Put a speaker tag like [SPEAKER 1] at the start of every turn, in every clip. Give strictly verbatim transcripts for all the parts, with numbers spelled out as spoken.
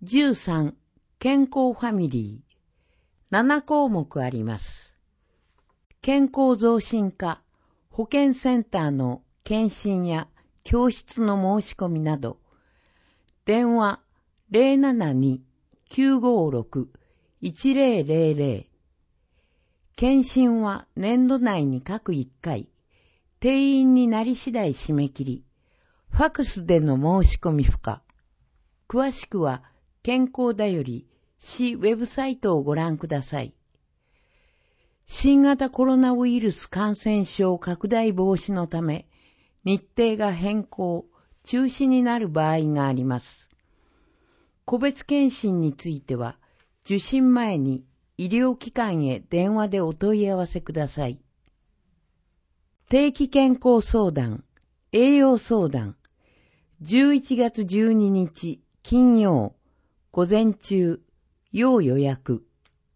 [SPEAKER 1] じゅうさん、健康ファミリー。なな項目あります。健康増進課、保健センターの検診や教室の申し込みなど、電話 ゼロななに きゅうごろく いちゼロゼロゼロ。検診は年度内に各いっかい、定員になり次第締め切り、ファクスでの申し込み不可。詳しくは健康だより市ウェブサイトをご覧ください。新型コロナウイルス感染症拡大防止のため、日程が変更、中止になる場合があります。個別検診については、受診前に医療機関へ電話でお問い合わせください。定期健康相談、栄養相談、じゅういちがつじゅうににち金曜、午前中、要予約。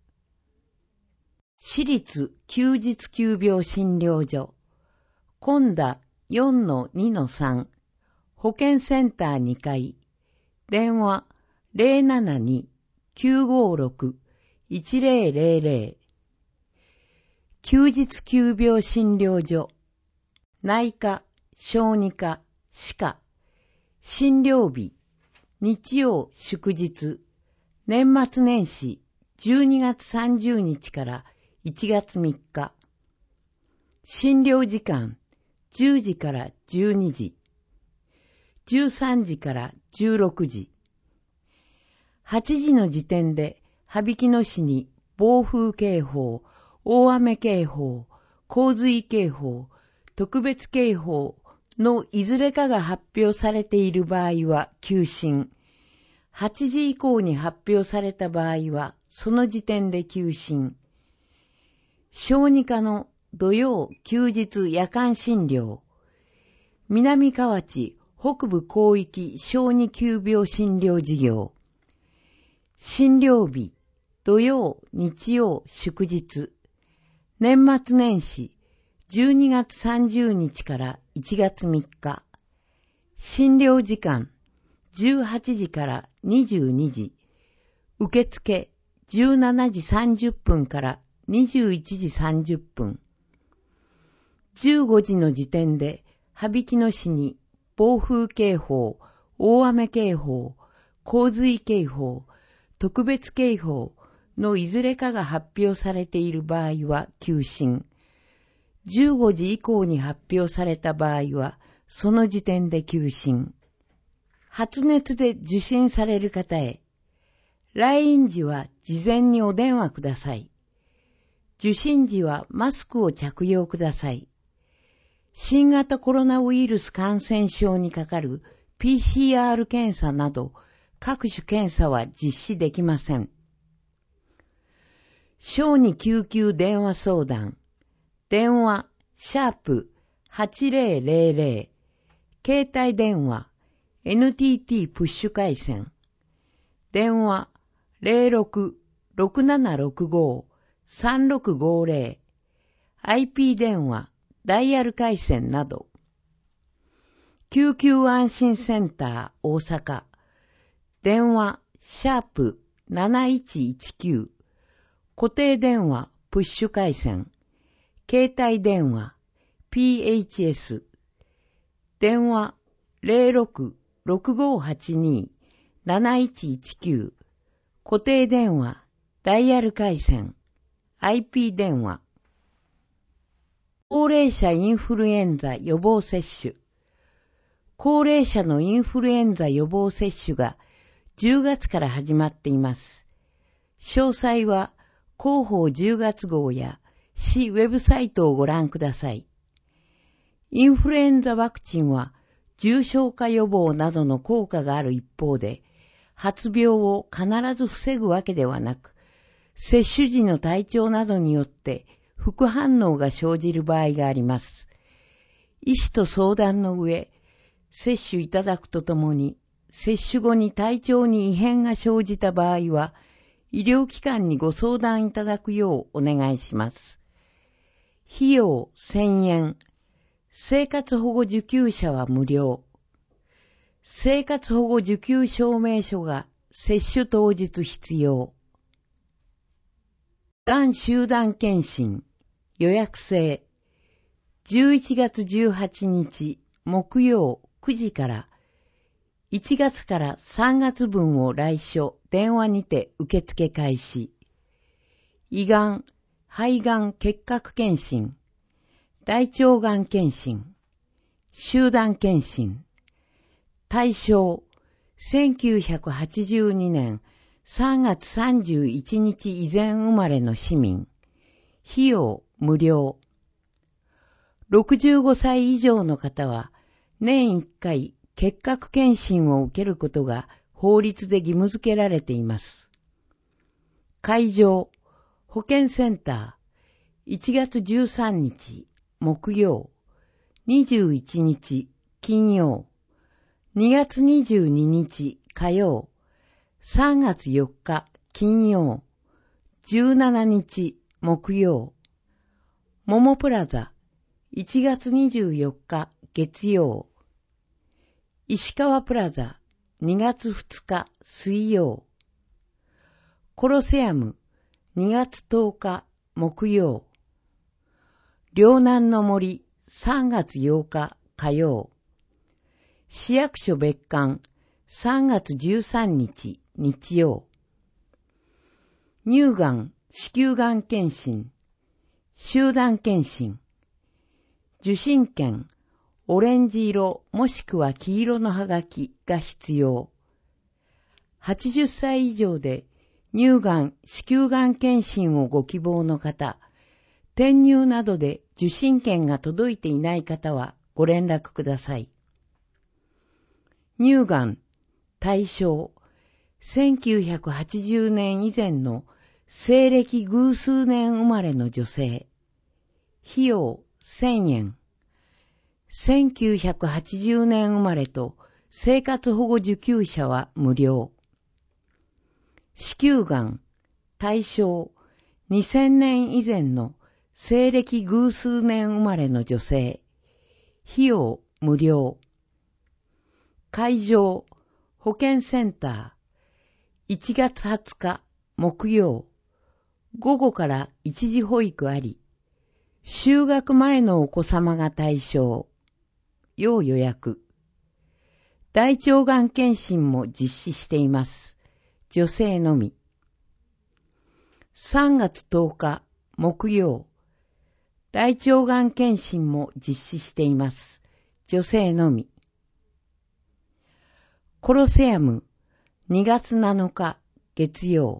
[SPEAKER 1] 私立休日急病診療所、今田 よんのにのさん、保健センターにかい、電話 ゼロななに きゅうごろく いちゼロゼロゼロ。休日急病診療所、内科、小児科、歯科、診療日、日曜祝日、年末年始じゅうにがつさんじゅうにちからいちがつみっか。診療時間じゅうじからじゅうにじ、じゅうさんじからじゅうろくじ。はちじの時点で羽曳野市に暴風警報、大雨警報、洪水警報、特別警報のいずれかが発表されている場合は休診。はちじ以降に発表された場合はその時点で休診。小児科の土曜休日夜間診療、南河内北部広域小児急病診療事業、診療日土曜日曜祝日、年末年始じゅうにがつさんじゅうにちからいちがつみっか、診療時間じゅうはちじからにじゅうにじ、受付じゅうしちじさんじゅっぷんからにじゅういちじさんじゅっぷん。じゅうごじの時点で羽曳野市に暴風警報、大雨警報、洪水警報、特別警報のいずれかが発表されている場合は休診。じゅうごじ以降に発表された場合はその時点で休診。発熱で受診される方へ、来院時は事前にお電話ください。受診時はマスクを着用ください。新型コロナウイルス感染症にかかる ピーシーアール 検査など各種検査は実施できません。小児救急電話相談、電話シャープはちゼロゼロゼロ、携帯電話 エヌティーティー プッシュ回線、電話ゼロろく ろくななろくご さんろくごゼロ、アイピー 電話、ダイヤル回線など。救急安心センター大阪、電話シャープなないちいちきゅう、固定電話プッシュ回線、携帯電話 ピーエイチエス、電話ゼロろく ろくごはちに なないちいちきゅう、固定電話ダイヤル回線、アイピー 電話。高齢者インフルエンザ予防接種。高齢者のインフルエンザ予防接種がじゅうがつから始まっています。詳細は広報じゅうがつ号や市ウェブサイトをご覧ください。インフルエンザワクチンは重症化予防などの効果がある一方で、発病を必ず防ぐわけではなく、接種時の体調などによって副反応が生じる場合があります。医師と相談の上、接種いただくとともに、接種後に体調に異変が生じた場合は、医療機関にご相談いただくようお願いします。費用せんえん。生活保護受給者は無料。生活保護受給証明書が接種当日必要。がん集団検診予約制。じゅういちがつじゅうはちにち木曜くじからいちがつからさんがつぶんを来所電話にて受付開始。胃がん、肺がん結核検診、大腸がん検診、集団検診。対象、せんきゅうひゃくはちじゅうにねんさんがつさんじゅういちにち以前生まれの市民。費用無料。ろくじゅうごさい以上の方は年いっかい結核検診を受けることが法律で義務付けられています。会場、保健センター、いちがつじゅうさんにち木曜、にじゅういちにち金曜、にがつにじゅうににち火曜、さんがつよっか金曜、じゅうしちにち木曜、モモプラザ、いちがつにじゅうよっか月曜、石川プラザ、にがつふつか水曜、コロセアム、にがつとおか木曜、両南の森、さんがつようか火曜、市役所別館、さんがつじゅうさんにち日曜、乳がん、子宮がん検診、集団検診、受診券、オレンジ色もしくは黄色のハガキが必要。はちじゅっさい以上で乳がん、子宮がん検診をご希望の方、転入などで受診券が届いていない方はご連絡ください。乳がん、対象、せんきゅうひゃくはちじゅうねん以前の西暦偶数年生まれの女性。費用せんえん。せんきゅうひゃくはちじゅうねん生まれと生活保護受給者は無料。子宮がん、対象、にせんねん以前の西暦偶数年生まれの女性。費用無料。会場、保健センター、いちがつはつか木曜、午後から一時保育あり、就学前のお子様が対象。要予約。大腸がん検診も実施しています。女性のみ。さんがつとおか木曜、大腸がん検診も実施しています。女性のみ。コロセアム、にがつなのか月曜。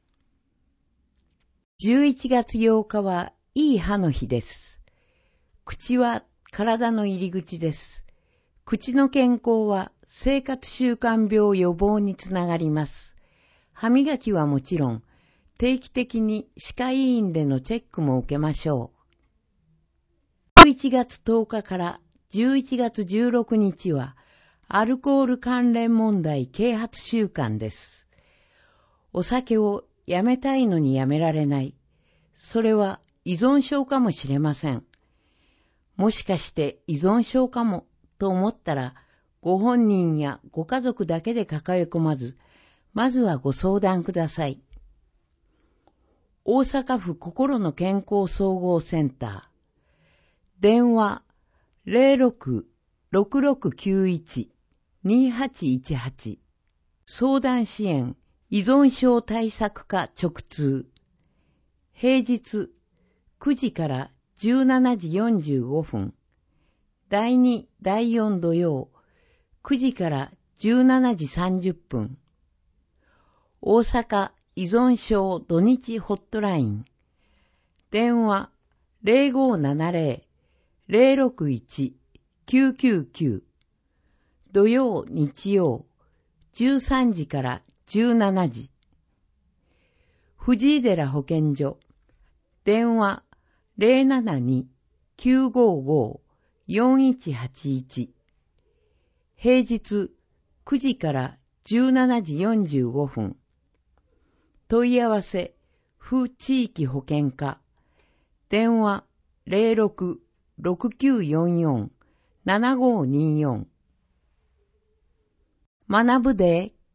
[SPEAKER 1] じゅういちがつようかはいい歯の日です。口は体の入り口です。口の健康は生活習慣病予防につながります。歯磨きはもちろん、定期的に歯科医院でのチェックも受けましょう。じゅういちがつとおかからじゅういちがつじゅうろくにちは、アルコール関連問題啓発週間です。お酒をやめたいのにやめられない。それは依存症かもしれません。もしかして依存症かもと思ったら、ご本人やご家族だけで抱え込まず、まずはご相談ください。大阪府心の健康総合センター。電話 ゼロろく ろくろくきゅういち にはちいちはち。相談支援依存症対策課直通。平日くじからじゅうしちじよんじゅうごふん。だいに、だいよん土曜くじからじゅうしちじさんじゅっぷん。大阪依存症土日ホットライン。電話 ゼロごななゼロ ゼロろくいち きゅうきゅうきゅう。土曜日曜じゅうさんじからじゅうしちじ。藤井寺保健所。電話 ゼロななに きゅうごご よんいちはちいち。平日くじからじゅうしちじよんじゅうごふん。問い合わせ、府地域保健課。電話 ゼロろく ろくきゅうよんよん ななごによん。学ぶで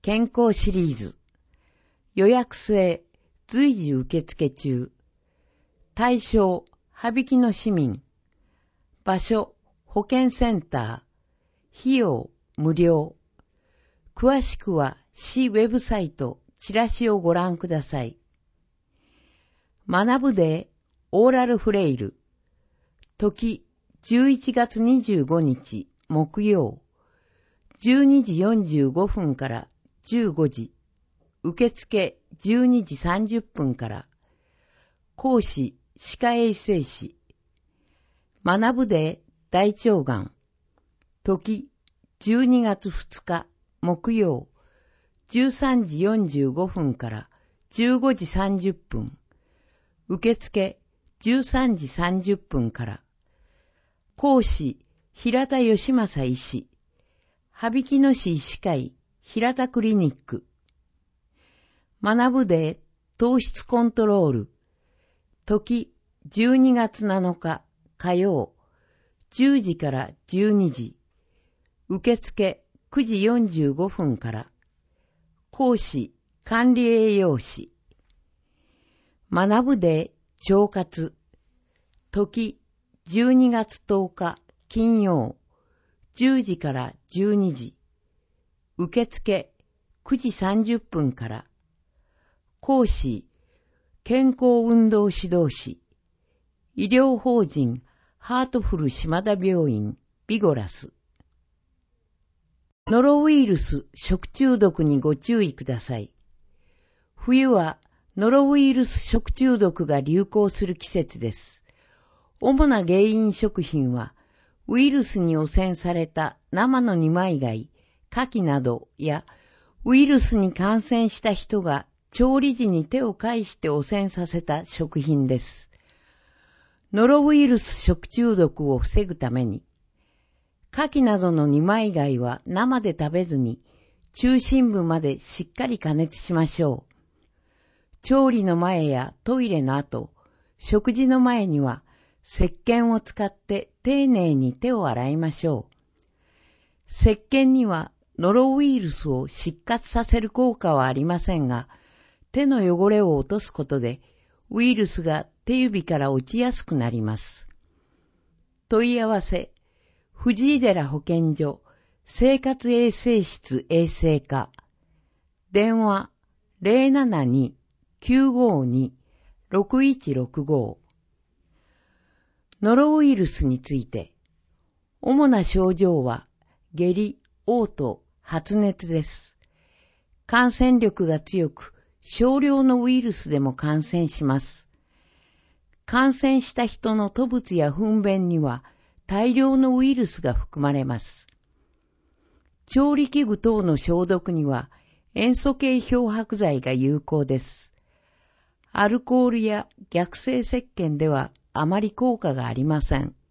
[SPEAKER 1] 健康シリーズ。予約制、随時受付中。対象、羽曳野市民。場所、保健センター。費用、無料。詳しくは市ウェブサイト、チラシをご覧ください。学ぶでオーラルフレイル。時、じゅういちがつにじゅうごにち、木曜。じゅうにじよんじゅうごふんからじゅうごじ。受付じゅうにじさんじゅっぷんから。講師、歯科衛生士。学ぶで大腸がん。時、じゅうにがつふつか、木曜。じゅうさんじよんじゅうごふんからじゅうごじさんじゅっぷん。受付じゅうさんじさんじゅっぷんから。講師、平田義正医師。羽曳野市医師会、平田クリニック。学ぶで糖質コントロール。時、じゅうにがつなのか、火曜。じゅうじからじゅうにじ。受付くじよんじゅうごふんから。講師、管理栄養士。学ぶで腸活。時、じゅうにがつとおか、金曜。じゅうじからじゅうにじ。受付くじさんじゅっぷんから。講師、健康運動指導士。医療法人ハートフル島田病院ビゴラス。ノロウイルス食中毒にご注意ください。冬はノロウイルス食中毒が流行する季節です。主な原因食品は、ウイルスに汚染された生の二枚貝、牡蠣などや、ウイルスに感染した人が調理時に手を介して汚染させた食品です。ノロウイルス食中毒を防ぐために、牡蠣などの二枚貝は生で食べずに、中心部までしっかり加熱しましょう。調理の前やトイレの後、食事の前には、石鹸を使って丁寧に手を洗いましょう。石鹸にはノロウイルスを失活させる効果はありませんが、手の汚れを落とすことでウイルスが手指から落ちやすくなります。問い合わせ、藤井寺保健所生活衛生室衛生課。電話 ゼロななに きゅうごに ろくいちろくご。ノロウイルスについて、主な症状は下痢、嘔吐、発熱です。感染力が強く、少量のウイルスでも感染します。感染した人の吐物や糞便には大量のウイルスが含まれます。調理器具等の消毒には塩素系漂白剤が有効です。アルコールや逆性石鹸ではあまり効果がありません。